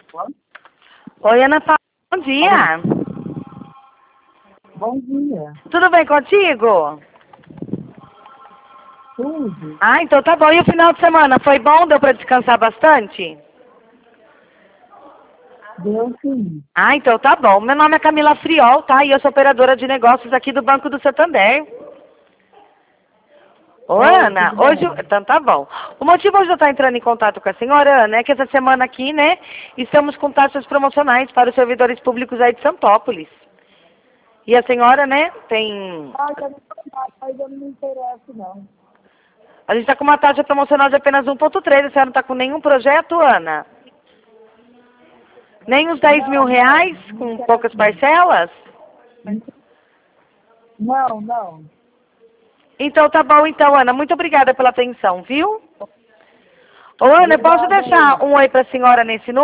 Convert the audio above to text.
Oi, Ana Paula, bom dia. Bom dia. Tudo bem contigo? Tudo? Ah, então tá bom. E o final de semana, foi bom? Deu pra descansar bastante? Deu sim. Ah, então tá bom. Meu nome é Camila Friol, tá? E eu sou operadora de negócios aqui do Banco do Santander. Ô, Oi, Ana, tudo hoje... bem? Então tá bom. O motivo hoje de eu estar entrando em contato com a senhora, Ana, é que essa semana aqui, né, estamos com taxas promocionais para os servidores públicos aí de Santópolis. E a senhora, né, tem... Mas eu não me interesso, não. A gente está com uma taxa promocional de apenas 1,3. A senhora não está com nenhum projeto, Ana? Nem os 10 mil reais, com poucas parcelas? Não. Então tá bom, então, Ana. Muito obrigada pela atenção, viu? Ô, Ana, eu posso Obrigada deixar aí. um oi para a senhora nesse número?